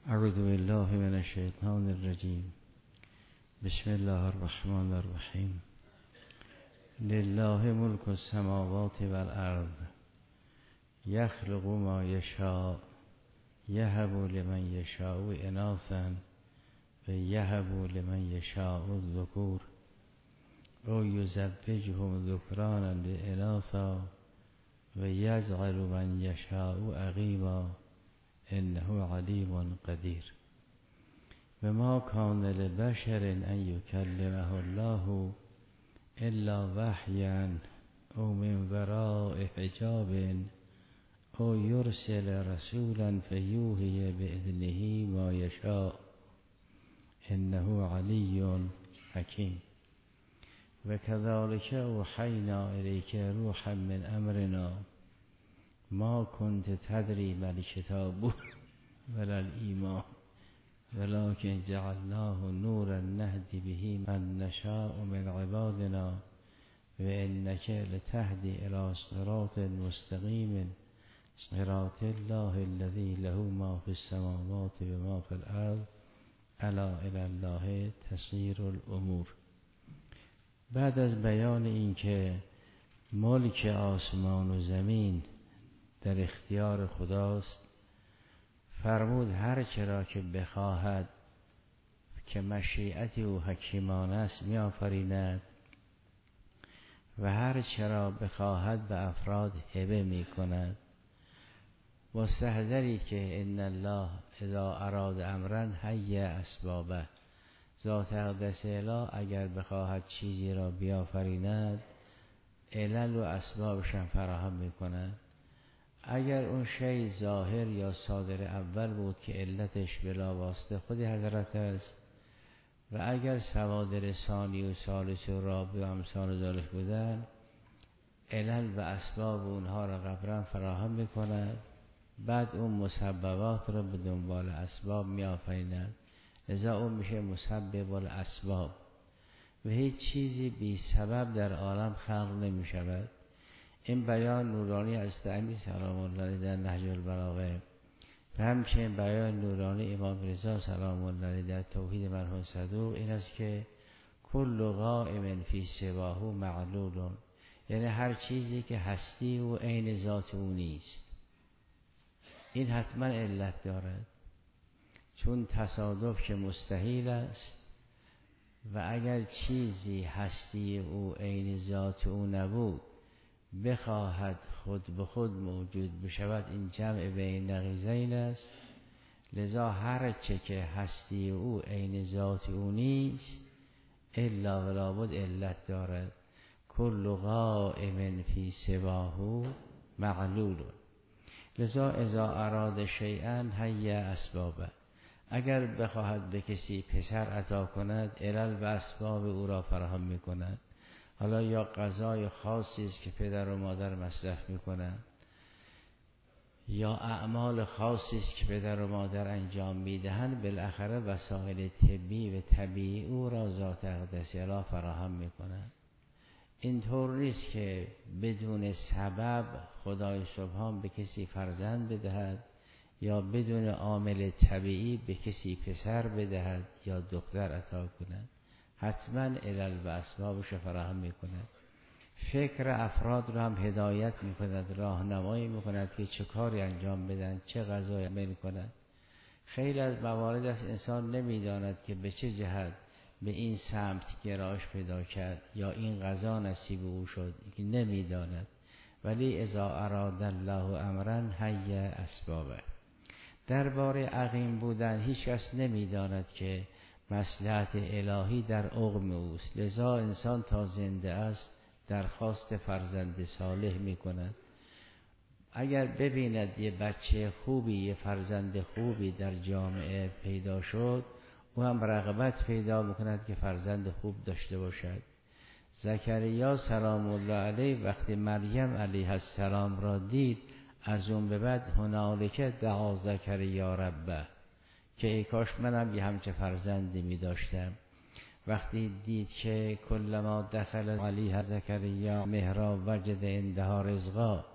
اعوذ بالله من الشیطان الرجیم. بسم الله الرحمن الرحیم. لله ملک السماوات والارض یخلق ما یشاء یهب لمن یشاء اناثا و یهب لمن یشاء الذکور او یزوجهم ذکرانا واناثا و یجعل من یشاء عقیما انه علیم قدیر. و ما کان لبشر ان یکلمه الله الا وحیا او من وراء حجاب او یرسل رسولا فیوحی باذنه ما یشاء انه علی حکیم. و کذلک اوحینا الیک روحا من امرنا ما كنت تدری ما الکتاب ولا الایمان ولكن جعلناه نورا نهدی به من نشاء من عبادنا و انک لتهدی الی صراط مستقیم صراط الله الذی له ما فی السماوات و ما فی الارض الا الی الله تصیر الامور. بعد از بیان اینکه ملک آسمان و زمین در اختیار خداست، فرمود هر چرا که بخواهد که مشیت او حکیمانه است می آفریند و هر چرا بخواهد به افراد هبه می کند. مستحضری که ان الله اذا اراد امرا حی اسبابه، ذات اقدس اله اگر بخواهد چیزی را بیافریند علل و اسبابشان فراهم می کند. اگر اون شی ظاهر یا صادر اول بود که علتش بلا واسطه خود حضرت است و اگر صوادر ثانی و ثالث و رابع و امثال ذالک بودن علل و اسباب اونها را قبلا فراهم میکند، بعد اون مسببات را به دنبال اسباب میآفریند. لذا اون میشه مسبب الاسباب و هیچ چیزی بی سبب در عالم خلق نمی شود. این بیان نورانی از تعمی سلام الله علیه در نهج البلاغه و همچنین بیان نورانی امام رضا سلام الله علیه در توحید مرحوم صدوق این است که کل قائم فی سواه معلول، یعنی هر چیزی که هستی و عین ذات او نیست این حتما علت دارد، چون تصادف که مستحیل است و اگر چیزی هستی او عین ذات او نبود بخواهد خود به خود موجود بشود این جمع بین نقیضین است. لذا هر چه که هستی او عین ذات او نیست الا ولا بد علت دارد. کل قائم فی سواه معلول. لذا اذا اراد شیئا حی اسبابه، اگر بخواهد به کسی پسر عطا کند علل و اسباب او را فراهم می کند. حالا یا غذای خاصی است که پدر و مادر مصرف میکنند یا اعمال خاصی است که پدر و مادر انجام میدهند، بالاخره وسایل طبی و طبیعی او را ذات اقدس اله فراهم میکنند. اینطور نیست که بدون سبب خدای سبحان به کسی فرزند بدهد یا بدون عامل طبیعی به کسی پسر بدهد یا دختر عطا کند، حتما علل و اسبابش فراهم میکند. فکر افراد را هم هدایت میکند، راهنمایی میکند که چه کاری انجام بدن، چه غذایی عمل کند. خیلی از موارد است انسان نمیداند که به چه جهت به این سمت گرایش پیدا کرد یا این غذا نصیب او شد، نمیداند. ولی اذا اراد الله امرا حی اسبابه. درباره عقیم بودن هیچ کس نمیداند که مصلحت الهی در عقم اوست. لذا انسان تا زنده است درخواست فرزند صالح می کند. اگر ببیند یه بچه خوبی، یه فرزند خوبی در جامعه پیدا شد، او هم رغبت پیدا میکند که فرزند خوب داشته باشد. زکریا سلام الله علیه وقتی مریم علیه السلام را دید، از اون به بعد هنالک دعا زکریا ربه که ای کاش منم یه همچه فرزندی می داشتم. وقتی دید که کلما دخل علیه زکریا محراب وجد عندها رزقا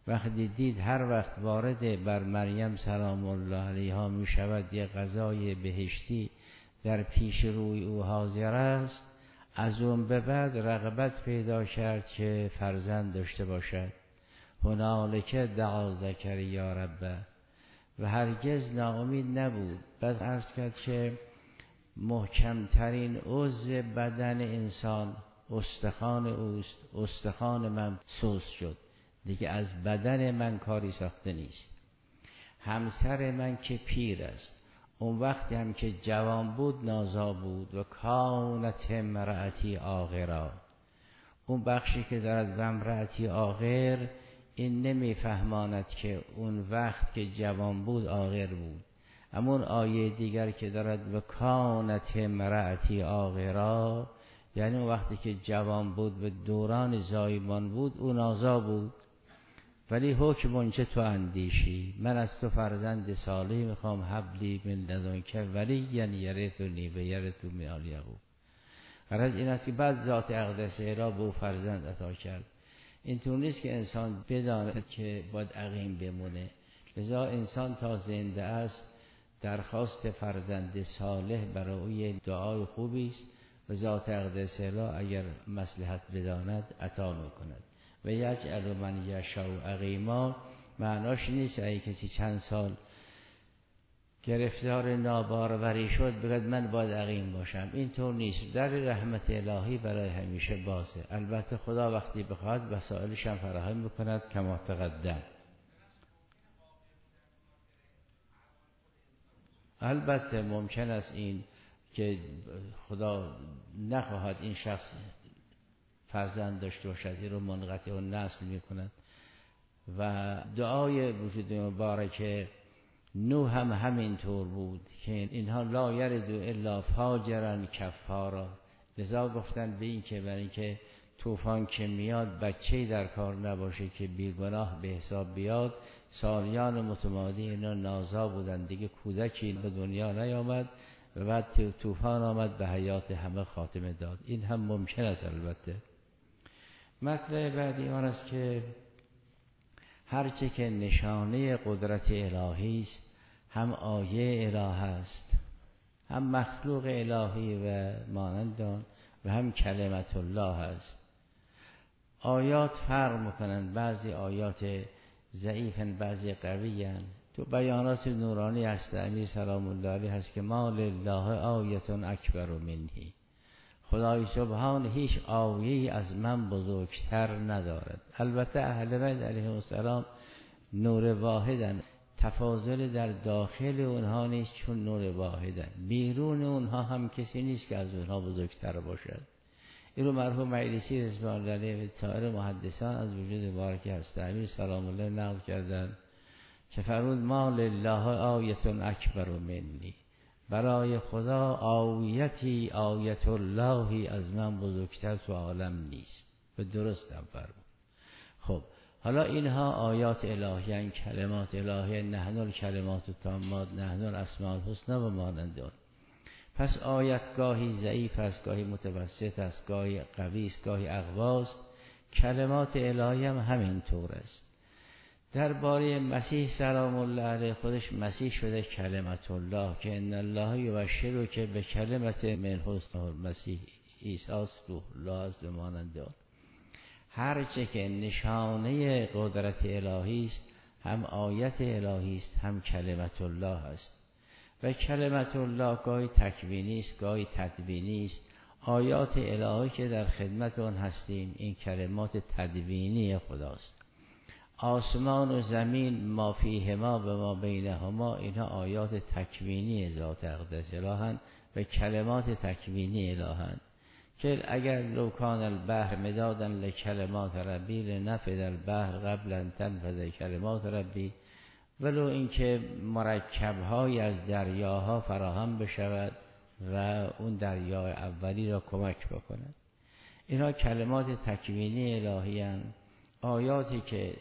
وقتی دید هر وقت وارد بر مریم سلام الله علیها می شود یه غذای بهشتی در پیش روی او حاضر است، از اون به بعد رغبت پیدا کرد که فرزند داشته باشد. هنالک دعا زکریا ربه، و هرگز ناامید نبود. بعد عرض کرد که محکمترین عضو بدن انسان استخوان اوست، استخوان من سوس شد، دیگه از بدن من کاری ساخته نیست. همسر من که پیر است، اون وقتی هم که جوان بود نازا بود. و کانت امرأتی عاقرا، اون بخشی که دارد و امرأتی عاقر، این نمیفهماند که اون وقت که جوان بود عاقر بود. اما اون آیه دیگر که دارد و کانت امرأتی عاقرا، یعنی اون وقتی که جوان بود و دوران زایمان بود او نازا بود. ولی حکم چه تو اندیشی، من از تو فرزند صالح میخوام، حبلی من لدنک ولی یعنی یرثنی و یرث من آل یعقوب. غرض این است که بعد ذات اقدسه را به او فرزند عطا کرد. اینطور نیست که انسان بداند که باید عقیم بمونه. لذا انسان تا زنده است درخواست فرزند صالح برای او یه دعای خوبی است و ذات اقدسه را اگر مصلحت بداند عطا میکند. و یجعل من یشاء عقیما، معناش نیست اگه کسی چند سال گرفتار ناباروری شد بگد من باید عقیم باشم. اینطور نیست. در رحمت الهی برای همیشه بازه. البته خدا وقتی بخواد وسایلش هم فراهم میکند کما تقدم. البته ممکن است این که خدا نخواهد این شخص فرزند داشته باشد، این رو منقطع و نسل میکند. و دعای وجود مبارک نوح هم همینطور بود که اینها لا یردو الا فاجرا کفارا. لذا گفتن به این که برای اینکه طوفان که میاد بچه‌ای در کار نباشه که بیگناه به حساب بیاد. سالیان متمادی اینا نازا بودن، دیگه کودکی به دنیا نیامد و بعد طوفان آمد به حیات همه خاتمه داد. این هم ممکن است. البته مطلب بعدی آن است که هرچه که نشانه قدرت الهی است، هم آیه الهی است، هم مخلوق الهی و مانند آن، و هم کلمت الله است. آیات فرق میکنن، بعضی آیات ضعیفن بعضی قویان. تو بیانات نورانی هست امیر سلام الله علیه هست که ما لله آیت اکبر منی، خدای سبحان هیچ آیه‌ای از من بزرگتر ندارد. البته اهل بیت علیهم السلام نور واحدن، تفاضل در داخل اونها نیست چون نور واحدن، بیرون اونها هم کسی نیست که از اونها بزرگتر باشد. این رو مرحوم مجلسی رضوان الله علیه و سایر محدثان از وجود مبارک هست امیر سلام الله نقل کردن که فرمود ما لله آیت اکبر منی، برای خدا آیتی آیت اللهی از من بزرگتر تو عالم نیست. و درست هم فرمود. خب حالا اینها آیات الهی، کلمات الهی، نحن الکلمات التامات، نحن الاسماء الحسنی و مانند آن. پس آیت گاهی ضعیف است، گاهی متوسط است، گاهی قوی است، گاهی اقوا است. کلمات الهی هم همین طور است. درباره مسیح سلام الله علیه خودش مسیح شده کلمت الله که ان الله یبشر که به کلمت من حسن مسیح عیسی روح الله است و مانند آن. هرچه که نشانه قدرت الهی است هم آیت الهی است هم کلمت الله است. و کلمت الله گاهی تکوینی است گاهی تدوینی است. آیات الهی که در خدمت آن هستیم این کلمات تدوینی خداست. آسمان و زمین ما فیهما و ما بینهما اینها آیات تکوینی ذات اقدس الهند و کلمات تکوینی الهند که اگر لو کان البحر مدادا لکلمات ربی لنفد البحر قبل ان تنفد کلمات ربی، ولو اینکه مرکب‌های از دریاها فراهم بشود و اون دریای اولی را کمک بکند. اینها کلمات تکوینی الهی اند. آیاتی که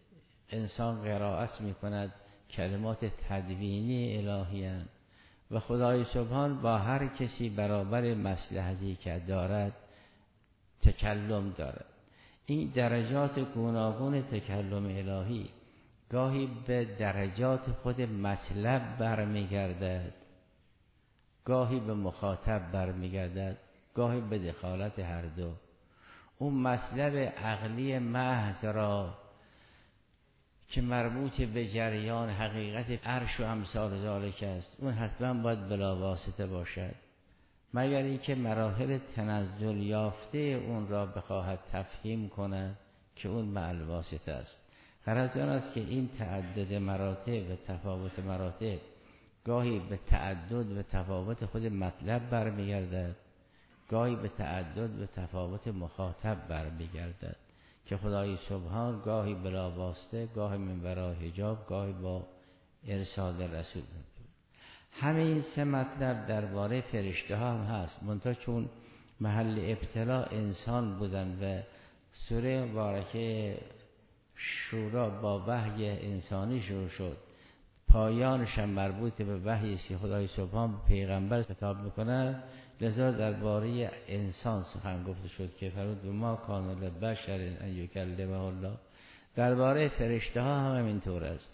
انسان قرائت میکند کلمات تدوینی الهی اند و خدای سبحان با هر کسی برابر مصلحتی که دارد تکلم دارد. این درجات گوناگون تکلم الهی گاهی به درجات خود مطلب برمیگردد، گاهی به مخاطب برمیگردد، گاهی به دخالت هر دو. اون مطلب عقلی محض را که مربوط به جریان حقیقت عرش و امثال ذالک است، اون حتما باید بلا واسطه باشد، مگر اینکه مراحل تنزل یافته اون را بخواهد تفهیم کند که اون مع الواسطه است. غرض آن است که این تعدد مراتب و تفاوت مراتب گاهی به تعدد و تفاوت خود مطلب برمیگردد، گاهی به تعدد و تفاوت مخاطب برمیگردد که خدای سبحان گاهی بلا واسطه، گاهی من وراء حجاب، گاهی با ارسال رسول. همین سه مطلب درباره فرشته ها هم هست، منتها چون محل ابتلا انسان بودن و سوره مبارکه شورا با وحی انسانی شروع شد، پایانش هم مربوط به وحی است که خدای سبحان پیغمبر خطاب میکنه، لذا درباره انسان سخن گفته شد که فرمود به ما کان لبشر ان یکلمه الله. درباره فرشته ها هم همینطور است.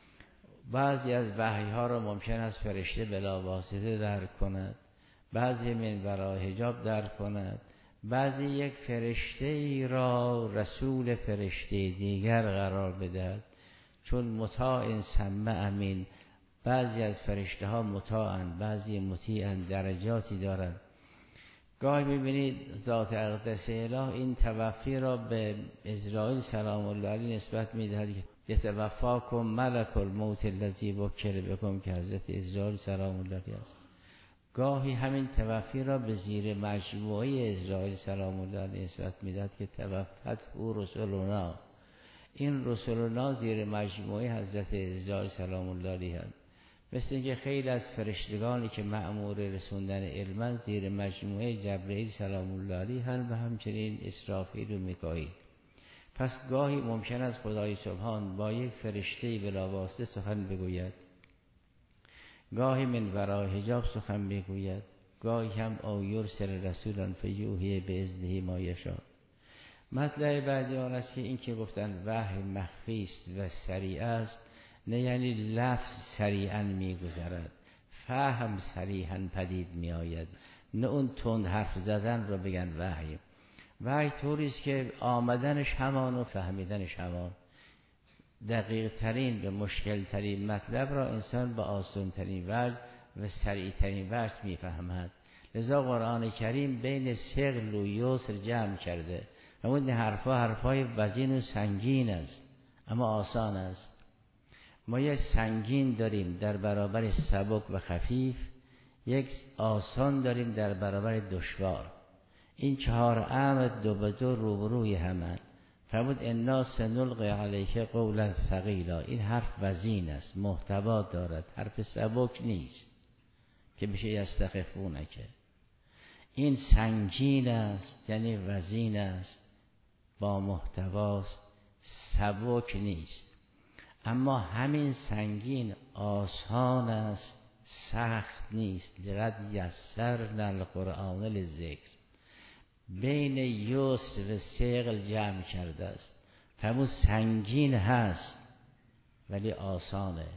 بعضی از وحی ها را ممکن است فرشته بلا واسطه درک کند، بعضی من وراء حجاب درک کند، بعضی یک فرشته ای را رسول فرشته دیگر قرار بدهد، چون مطاع سمع امین. بعضی از فرشته ها مطاعند، بعضی مطیعند، درجاتی دارند. گاهی میبینید ذات اقدس اله این توفی را به اسرائیل سلام الله علیه نسبت میدهد که یتوفاکم ملک الموت الذی وکل بکم، که حضرت اسرائیل سلام الله علیه است. گاهی همین توفی را به زیر مجموعه اسرائیل سلام الله علیه نسبت میدهد که توفت او رسولنا. این رسولنا زیر مجموعه حضرت اسرائیل سلام الله علیه هست. مثل اینکه خیلی از فرشتگانی که مأمور رسوندن علم زیر مجموعه جبرئیل سلام الله علیه هستند و همچنین اسرافیل و میکائیل. پس گاهی ممکن است خدای سبحان با یک فرشته بلا واسطه سخن بگوید، گاهی من وراء حجاب سخن بگوید، گاهی هم او یرسل رسولا فیوحی باذنه ما یشاء. مطلب بعدی آن است که این که گفتن وحی مخفی است و سریع است، نه یعنی لفظ سریعا میگذرد، فهم سریعا پدید میآید، نه اون تند حرف زدن رو بگن وحی. وحی طوری است که آمدنش همان و فهمیدنش همان. دقیق ترین و مشکل ترین مطلب را انسان با آسان ترین وجه و سریع ترین وجه میفهمد. لذا قرآن کریم بین ثقل و یسر جمع کرده. همون حرفای وزین و سنگین است اما آسان است. ما یک سنگین داریم در برابر سبک و خفیف، یک آسان داریم در برابر دشوار. این چهار امر دو به دو روبروی همند. فرمود انا سنلقی علیک قولا ثقیلا. این حرف وزین است، محتوا دارد، حرف سبک نیست که بشه یستخفونک. این سنگین است یعنی وزین است، با محتواست، سبک نیست. اما همین سنگین آسان است، سخت نیست. لقد یسرنا القرآن للذکر. بین یسر و ثقل جمع کرده است. همون سنگین هست ولی آسانه،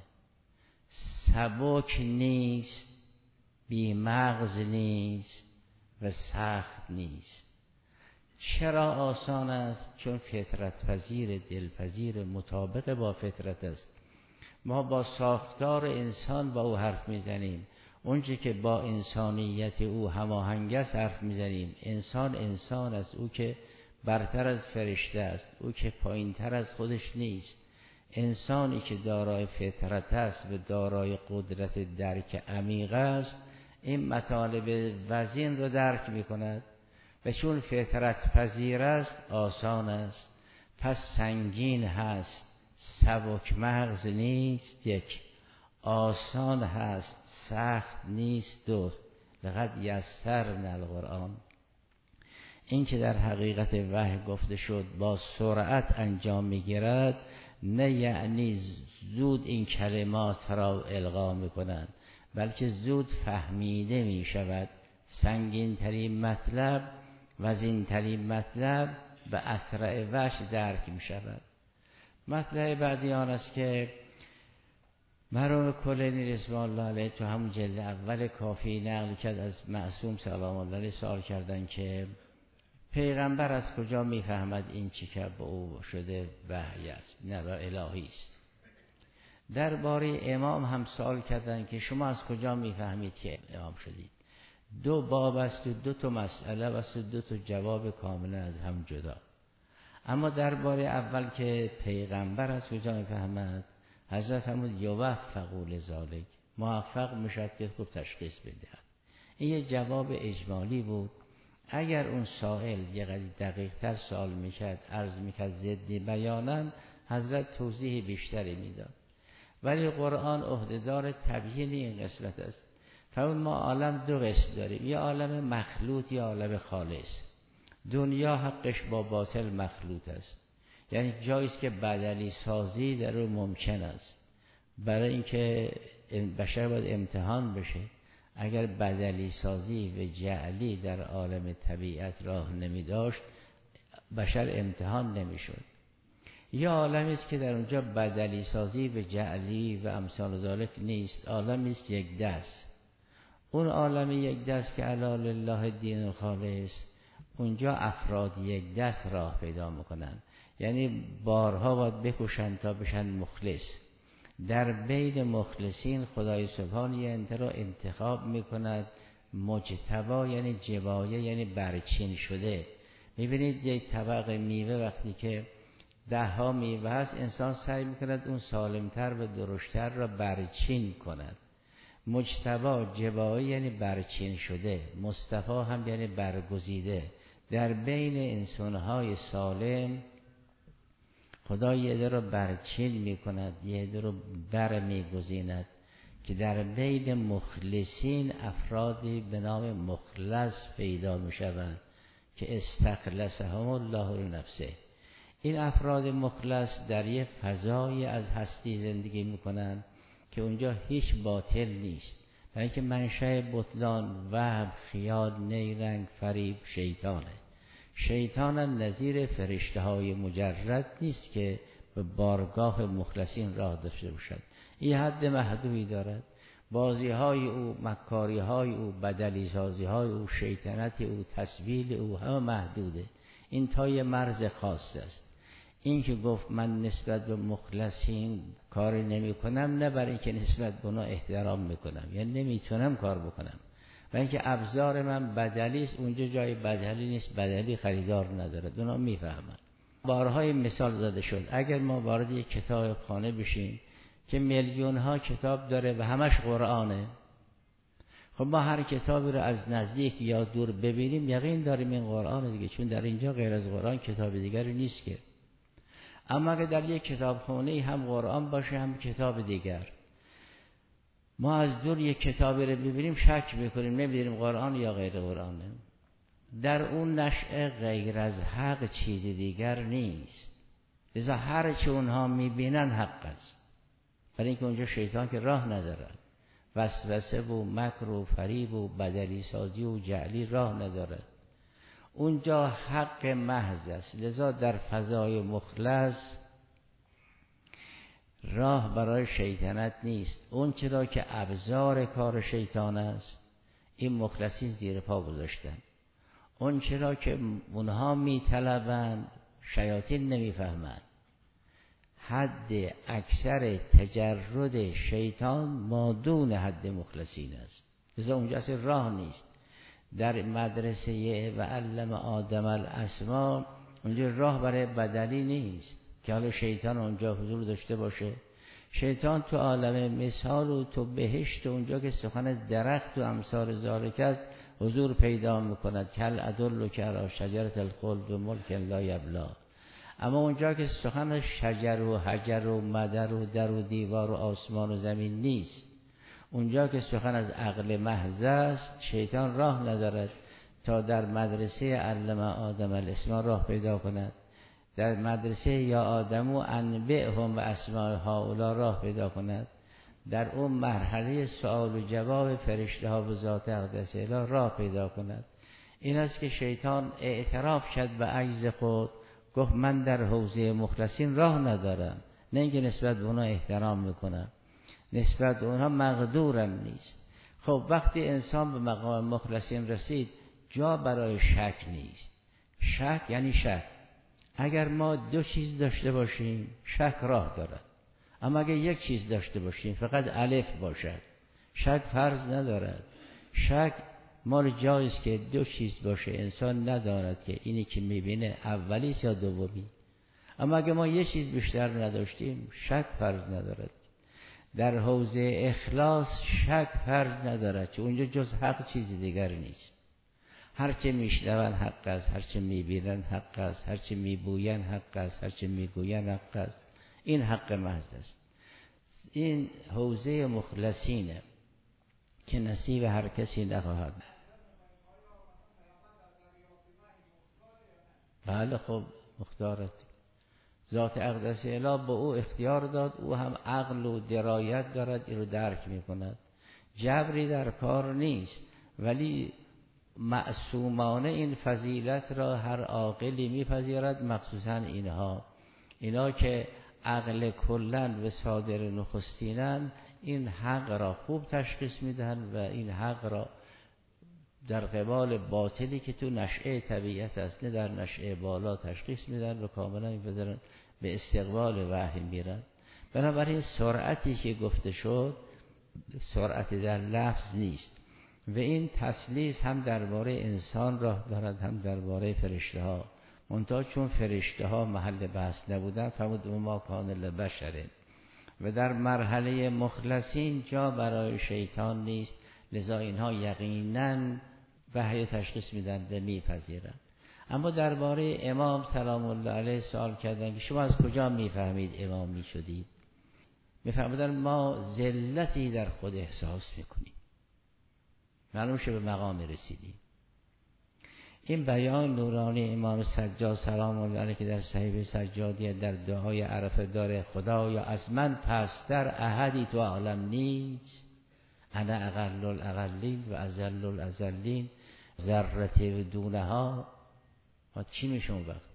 سبک نیست، بی مغز نیست و سخت نیست. چرا آسان است؟ چون فطرت پذیر، دلپذیر، مطابق با فطرت است. ما با ساختار انسان با او حرف میزنیم، اونچه که با انسانیت او هماهنگ است حرف میزنیم. انسان انسان است، او که برتر از فرشته است، او که پایینتر از خودش نیست. انسانی که دارای فطرت است و دارای قدرت درک عمیق است، این مطالب وزین رو درک میکند و چون فطرت پذیر است آسان است. پس سنگین هست، سبک مغز نیست، یک. آسان هست، سخت نیست، دو. لقد یسرنا القرآن. این که در حقیقت وحی گفته شد با سرعت انجام میگیرد، نه یعنی زود این کلمات را القا میکنند، بلکه زود فهمیده میشود. سنگین ترین مطلب، وزین ترین مطلب به اسرع وجه درک می شود. مطلب بعدی آن است که مرحوم کلینی رضوان الله علیه تو همون جلد اول کافی نقل کرد از معصوم سلام الله علیه، سوال کردن که پیغمبر از کجا میفهمد این چی که به او شده وحی است نه الهی است. درباره امام هم سوال کردن که شما از کجا میفهمید که امام شدید؟ دو باب است و دو تا مسئله است و دو تا جواب کاملا از هم جدا. اما درباره اول که پیغمبر از کجا میفهمد، حضرت فرمود یوفقوا لذالک، موفق میشد که خوب تشخیص بدهد. این یه جواب اجمالی بود. اگر اون سائل یه قدری دقیق تر سوال میکرد، عرض میکرد ضد بیاناً، حضرت توضیح بیشتری میداد. ولی قرآن عهدهدار تبیین این قسمت است. فرمود ما عالم دو قسم داریم، یه عالم مخلوط، یه عالم خالص. دنیا حقش با باطل مخلوط است، یعنی جاییست که بدلی سازی در اون ممکن است. برای اینکه بشر باید امتحان بشه، اگر بدلی سازی و جعلی در عالم طبیعت راه نمی داشت، بشر امتحان نمی شد. یه عالمی است که در اونجا بدلی سازی و جعلی و امثال ذالک نیست، عالمی است یک دست. اون عالم یک دست که علی الله دین الخالص، اونجا افراد یک دست راه پیدا میکنن، یعنی بارها باید بکشن تا بشن مخلص. در بین مخلصین خدای سبحان یه انترا انتخاب میکند مجتبا، یعنی جبایه، یعنی برچین شده. میبینید یک طبق میوه وقتی که 10 میوه هست، انسان سعی میکند اون سالمتر و درشتر را برچین کند. مجتبا جبایه یعنی برچین شده، مصطفی هم یعنی برگزیده. در بین انسانهای سالم خدا یه عده رو برچین میکند، یه عده رو بر میگزیند، که در بین مخلصین افرادی به نام مخلص پیدا میشوند که استخلصهم الله لنفسه. این افراد مخلص در یه فضای از هستی زندگی میکنند که اونجا هیچ باطل نیست، برای اینکه منشأ بطلان، وهم، خیال، نیرنگ، فریب شیطانه. شیطان هم نظیر فرشته های مجرد نیست که به بارگاه مخلصین راه داشته باشد. این حد محدودی دارد. بازی های او، مکاری های او، بدلی سازی های او، شیطنت او، تسویل او همه محدوده. این تا یه مرز خاص است. این که گفت من نسبت به مخلصین کاری نمی کنم، نه برای اینکه نسبت به اونا احترام میکنم، یعنی نمیتونم کار بکنم، و اینکه ابزار من بدلی است، اونجا جای بدلی نیست، بدلی خریدار نداره. اونا میفهمن. بارهای مثال زده شد. اگر ما وارد یک کتاب خانه بشیم که میلیون ها کتاب داره و همش قرآنه، خب ما هر کتابی رو از نزدیک یا دور ببینیم یقین داریم این قرآن دیگه، چون در اینجا غیر از قرآن کتاب دیگری نیست که. اما اگر در یک کتابخانه هم قرآن باشه هم کتاب دیگر، ما از دور یک کتابی رو ببینیم شک میکنیم، نمیدونیم قرآن یا غیر قرآنه. در اون نشأه غیر از حق چیز دیگر نیست، لذا هر چه اونها میبینن حق است، برای اینکه اونجا شیطان که راه نداره، وسوسه و مکر و فریب و بدلی سازی و جعلی راه نداره، اونجا حق محض است. لذا در فضای مخلص راه برای شیطنت نیست. اون چرا که ابزار کار شیطان است، این مخلصین زیر پا گذاشتن. اون چرا که اونها میطلبن، شیاطین نمیفهمن. حد اکثر تجرد شیطان مادون حد مخلصین است، لذا اونجا اصلا راه نیست. در مدرسه و علم آدم الاسما اونجا راه برای بدلی نیست که حالا شیطان اونجا حضور داشته باشه. شیطان تو عالم مثال و تو بهشت اونجا که سخن درخت و امثال ذالک است حضور پیدا میکند. کل ادلک علی شجرة الخلد و ملک لا یبلی. اما اونجا که سخن شجر و حجر و مدر و در و دیوار و آسمان و زمین نیست، اونجا که سخن از عقل محض است، شیطان راه ندارد تا در مدرسه علم آدم الاسما راه پیدا کند. در مدرسه یا آدمو انبئهم و اسماء هؤلاء راه پیدا کند. در اون مرحله سوال و جواب فرشته ها و ذات اقدس اله راه پیدا کند. این است که شیطان اعتراف کرد به عجز خود گفت من در حوزه مخلصین راه ندارم، نه اینکه نسبت به اونا احترام میکنم، نسبت به اونها مقدورم نیست. خب وقتی انسان به مقام مخلصین رسید جا برای شک نیست. شک یعنی شک. اگر ما دو چیز داشته باشیم شک راه دارد، اما اگر یک چیز داشته باشیم فقط الف باشد شک فرض ندارد. شک مال جایست که دو چیز باشه، انسان نداند که اینی که میبینه اولیست یا دومی. اما اگر ما یک چیز بیشتر نداشتیم شک فرض ندارد. در حوزه اخلاص شک فرض ندارد، چون اونجا جز حق چیزی دیگر نیست. هرچه میشنون حق است، هرچه میبینن حق است، هرچه میبوین حق است، هرچه میگوین حق است. این حق محض است. این حوزه مخلصینه که نصیب هر کسی نخواهد. بله خب مختارت ذات اقدس اله به او اختیار داد، او هم عقل و درایت دارد، این رو درک میکند. جبری در کار نیست، ولی معصومانه این فضیلت را هر عاقلی میپذیرد، مخصوصا اینا که عقل کلن و صادر نخستینن، این حق را خوب تشخیص میدن و این حق را در قبال باطلی که تو نشأه طبیعت است نه در نشأه بالا تشخیص میدن و کاملا میپذیرن، به استقبال وحی میرن. بنابراین سرعتی که گفته شد سرعتی در لفظ نیست و این تسلیس هم درباره انسان راه دارد هم درباره فرشته ها. منتها چون فرشته ها محل بحث نبودن فرمود ما کان لبشر، و در مرحله مخلصین جا برای شیطان نیست، لذا اینها یقینا وحی تشخیص میدن و میپذیرن. اما درباره امام سلام الله علیه سوال کردن که شما از کجا میفهمید امام میشدید؟ میفهمیدن ما ذلتی در خود احساس میکنیم، معلوم شه به مقام رسیدیم. این بیان نورانی امام سجاد سلام الله علیه که در صحیفه سجادیه در دعای عرفه داره، خدایا از من پستر احدی تو عالم نیست، انا اقل الاقلین و ازل الازلین، ذرتی و دونها. چی میشه اون وقت؟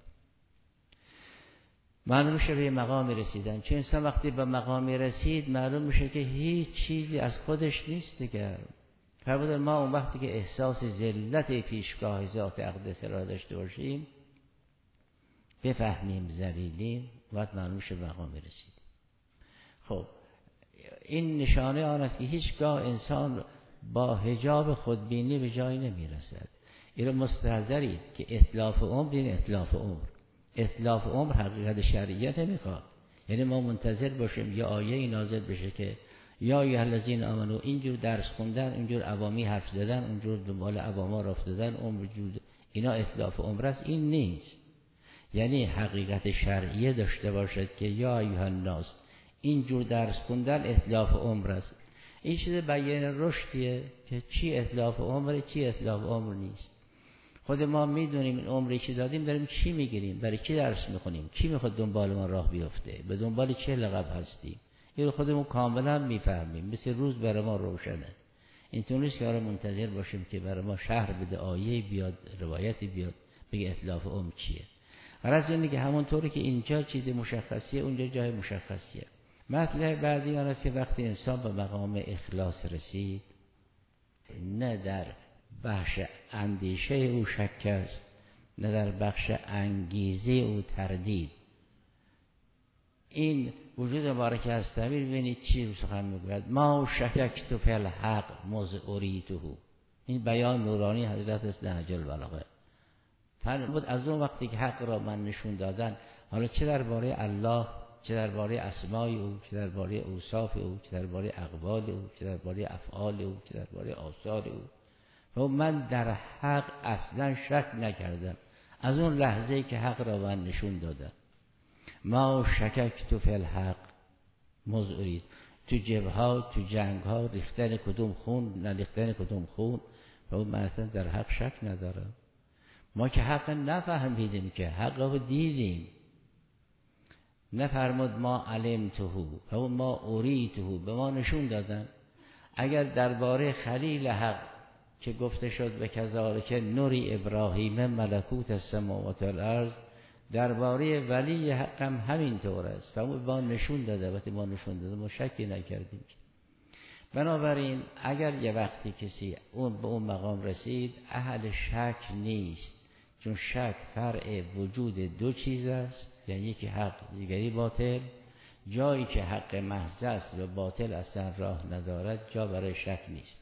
معلوم میشه به مقام رسیدن. چون انسان وقتی به مقام رسید معلوم میشه که هیچ چیزی از خودش نیست دیگر. فرمودن ما اون وقتی که احساس ذلت پیشگاه ذات اقدس را داشته باشیم، بفهمیم ذلیلیم، وقت معلوم میشه به مقام رسید. خب این نشانه آن است که هیچگاه انسان با حجاب خودبینی به جایی نمیرسد. این رو مستحضرید که اتلاف عمر این اتلاف عمر، اتلاف عمر حقیقت شرعیه نمیخواد. یعنی ما منتظر باشیم یا آیه نازل بشه که یا ایها الذین آمنو اینجور درس خوندن، اینجور عوامی حرف زدن، اونجور دنبال عواما راه افتادن، عمر جود، اینا اتلاف عمر است. این نیست. یعنی حقیقت شرعیه داشته باشد که یا ایها الناس اینجور درس خوندن اتلاف عمر است. این چیز بیان رشدیه که چی اتلاف عمره چی اتلاف عمر نیست. خود ما میدونیم این عمری که دادیم داریم چی میگیریم، برای چی درس میخونیم، کی میخواد دنبال ما راه بیفته، به دنبال چه لقب هستیم. این رو خودمون کاملا میفهمیم، مثل روز برای ما روشنه. اینطور نیست که منتظر باشیم که برای ما شرح بده، آیه بیاد، روایتی بیاد بگه اتلاف عمر چیه. غرض اینه که همونطوری که اینجا چیز مشخصیه اونجا جای مشخصیه. مطلب بعدی آن است که وقتی انسان به مقام اخلاص رسید، نه در بخش اندیشه او شک است، نه در بخش انگیزه او تردید. این وجود مبارک هستمیر ببینید چی رو سخن میگوید، ما شککت فی الحق مذ اریته. این بیان نورانی حضرت است نهج البلاغه. فرمود از اون وقتی که حق را من نشون دادن، حالا چه درباره الله، چه درباره اسمای او، چه درباره اوصاف او، چه درباره اقوال او، چه درباره افعال او، چه درباره آثار او، و من در حق اصلا شک نکردم از اون لحظه‌ای که حق را من نشون دادم. ما شککت فی الحق مذ ارید. تو جبه‌ها، تو جنگ‌ها ریختن کدوم خون، نریختن کدوم خون، و من اصلا در حق شک ندارم. ما که حق نفهمیدیم، که حق رو دیدیم. نفرمود ما علمته و ما اریته، به ما نشون دادن. اگر درباره خلیل حق که گفته شد به کذالک نوری ابراهیم ملکوت السماوات والارض، درباره ولی حق هم همینطور است و ما نشون داده، وقتی ما نشون داده ما شکی نکردیم. بنابراین اگر یه وقتی کسی به اون مقام رسید اهل شک نیست، چون شک فرع وجود دو چیز است، یعنی یکی حق دیگری باطل. جایی که حق محض است و باطل اصلا راه ندارد جا برای شک نیست.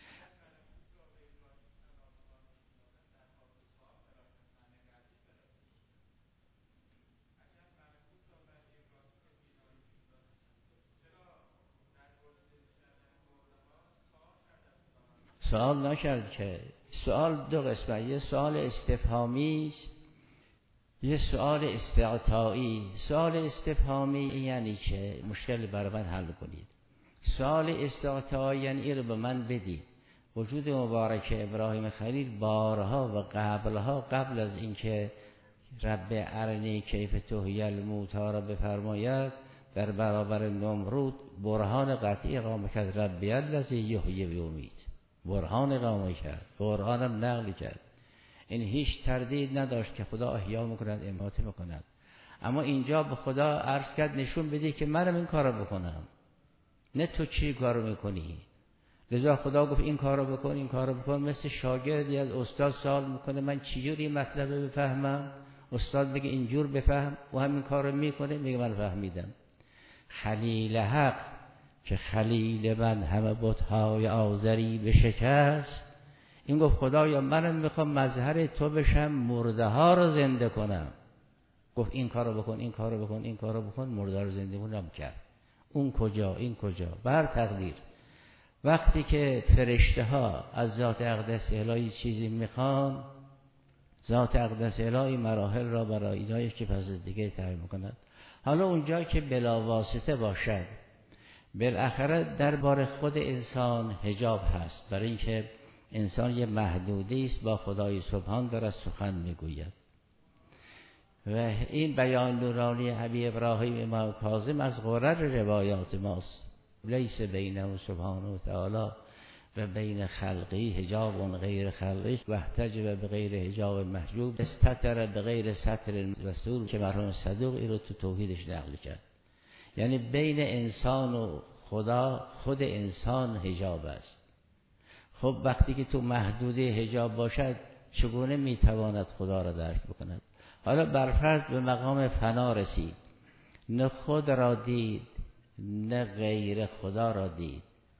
سوال نکرد که. سوال دو قسمه، یه سوال استفهامی است، یه سوال استعطایی. سوال استفهامی یعنی که مشکل برای من حل کنید. سوال استعطایی یعنی این رو به من بدید. وجود مبارک ابراهیم خلیل بارها و قبل از اینکه رب ارنی کیف تحیی الموتی را بفرماید در برابر نمرود برهان قطعی اقامه کرد، ربی الذی یحیی و یمیت. برهان اقامه کرد، برهانم نقل کرد. این هیچ تردید نداشت که خدا احیا میکند، اماته میکند. اما اینجا به خدا عرض کرد نشون بده که منم این کارو بکنم، نه تو چی کارو میکنی. لذا خدا گفت این کارو بکن، این کارو بکن. مثل شاگردی از استاد سوال میکنه من چجوری مطلب بفهمم، استاد بگه اینجور بفهم و همین کارو میکنه، میگه من فهمیدم. خلیل حق که خلیل من همه بت‌های آزری بشکست، این گفت خدایا منم میخوام مظهر تو بشم، مرده ها رو زنده کنم. گفت این کارو بکن، این کارو بکن، این کارو بکن، مرده رو زنده کنم کرد. اون کجا این کجا بر تقدیر. وقتی که فرشته ها از ذات اقدس الهی چیزی میخوان، ذات اقدس الهی مراحل را برای اینایی که پس دیگه تعیین میکند. حالا اونجا که بلا واسطه باشد، بالاخره درباره خود انسان حجاب هست، برای اینکه انسان یه محدودی است با خدای سبحان داره سخن میگوید. و این بیان نورانی ابی ابراهیم امام کاظم از غرر روایات ماست. لیس بینه سبحانه و تعالی و بین خلقی حجاب غیر خلقی و احتجب به غیر حجاب محجوب استتر به غیر ستر رسول، که مرحوم صدوق این رو تو توحیدش نقل کرد. یعنی بین انسان و خدا خود انسان حجاب است. خب وقتی که تو محدوده حجاب باشد چگونه میتواند خدا را درک بکند؟ حالا برفرض به مقام فنا رسید، نه خود را دید نه غیر خدا را دید،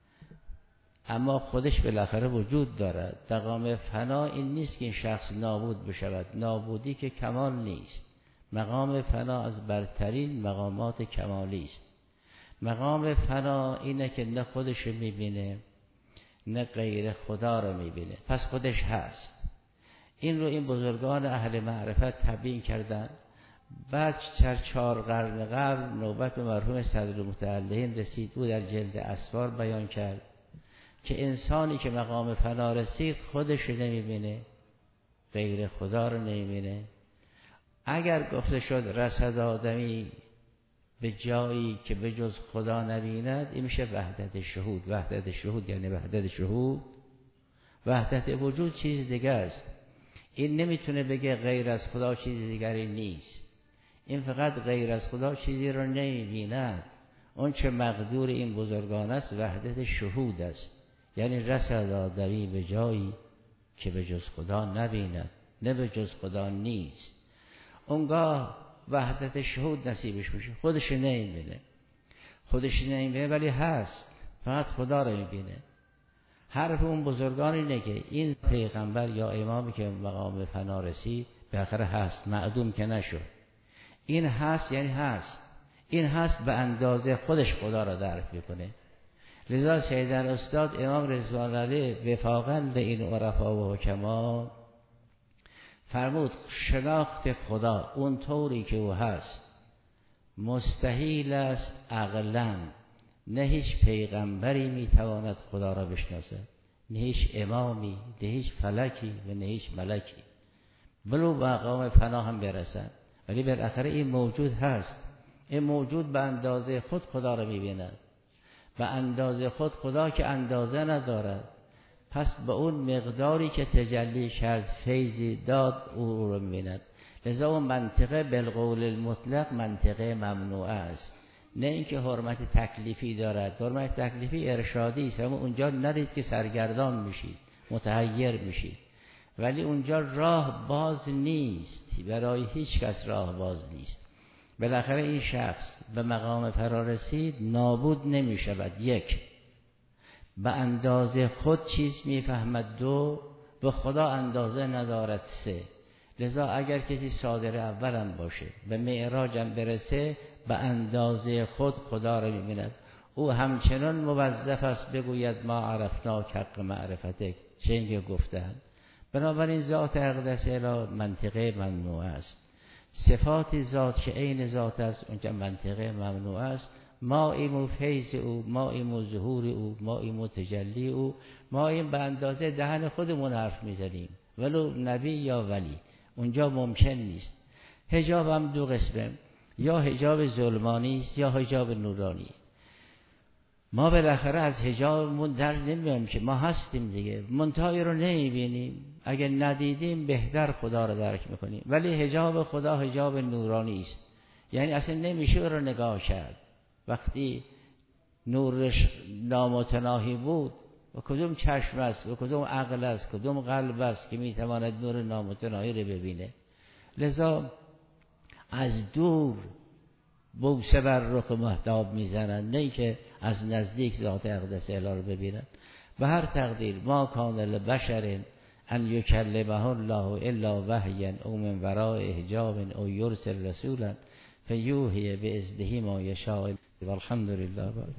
اما خودش بالاخره وجود دارد. مقام فنا این نیست که این شخص نابود بشود، نابودی که کمال نیست. مقام فنا از برترین مقامات کمالی است. مقام فنا اینه که نه خودش میبینه نه غیر خدا را میبینه، پس خودش هست. این رو این بزرگان اهل معرفت تبیین کردن. بعد 4 قرن قبل نوبت به مرحوم صدرالمتعلین رسید، او در جلد اسفار بیان کرد که انسانی که مقام فنا رسید خودش نمیبینه، غیر خدا رو نمیبینه. اگر گفته شد رسد آدمی به جایی که به جز خدا نبیند، این میشه وحدت شهود. وحدت شهود یعنی وحدت شهود، وحدت وجود چیز دیگه است. این نمیتونه بگه غیر از خدا چیز دیگری نیست. این فقط غیر از خدا چیزی رو نمیبیند. اون چه مقدور این بزرگان است وحدت شهود است، یعنی رسد آدمی به جایی که به جز خدا نبیند، نه به جز خدا نیست. اونگاه وحدت شهود نصیبش میشه. خودش نمیبینه، خودش نمیبینه ولی هست، فقط خدا رو میبینه. حرف اون بزرگان اینه که این پیغمبر یا امامی که مقام فنا رسید بالاخره هست، معدوم که نشد. این هست یعنی هست، این هست به اندازه خودش خدا را درک میکنه. لذا سیدنا استاد امام رضوان علیه وفاقاً به این عرفا و حکما فرمود شناخت خدا اون طوری که او هست مستحیل است عقلاً. نه هیچ پیغمبری میتواند خدا را بشناسد، نه هیچ امامی، نه هیچ فلکی و نه هیچ ملکی، بلو مقام فنا هم برسند. ولی بالاخره این موجود هست. این موجود به اندازه خود خدا را میبیند، به اندازه خود خدا که اندازه ندارد. پس به اون مقداری که تجلی کرد فیضی داد او رو میبیند. لذا اون منطقه بالقول المطلق منطقه ممنوعه است، نه اینکه حرمت تکلیفی دارد. حرمت تکلیفی ارشادی است، اما اونجا نرید که سرگردان میشید، متحیر میشید. ولی اونجا راه باز نیست، برای هیچ کس راه باز نیست. بالاخره این شخص به مقام فرارسید نابود نمی شود. یک، به اندازه خود چیز میفهمد. دو، به خدا اندازه ندارد. سه، لذا اگر کسی صادر اولم باشه به معراجم برسه به اندازه خود خدا را میبیند. او همچنان موظف است بگوید ما عرفناک حق معرفتک، چه اینکه گفتند. بنابراین ذات اقدس الی منطقه ممنوع است. صفات ذات که عین ذات است اونجا منطقه ممنوع است. ما ایمو فیض او، ما ایمو ظهور او، ما ایمو تجلی او. ما این به اندازه دهن خودمون حرف میزنیم، ولو نبی یا ولی اونجا ممکن نیست. حجاب هم دو قسمه، یا حجاب ظلمانی است یا حجاب نورانی. ما بالاخره از حجابمون در نمیایم که ما هستیم دیگه، منتهی رو نمیبینیم. اگه ندیدیم بهتر خدا رو درک میکنیم. ولی حجاب خدا حجاب نورانی است، یعنی اصلا نمیشه رو نگاه کرد. وقتی نورش نامتناهی بود و کدوم چشم است و کدوم عقل است، کدوم قلب است که میتواند نور نامتناهی رو ببینه؟ لذا از دور بوسه بر رخ مهتاب میزنن، نه که از نزدیک ذات اقدس اله رو ببینن. به هر تقدیر ما کان لبشر ان یکلمه الله الا وحیا او من وراء حجاب او یرسل رسولا فیوحی باذنه ما یشاء والحمد لله.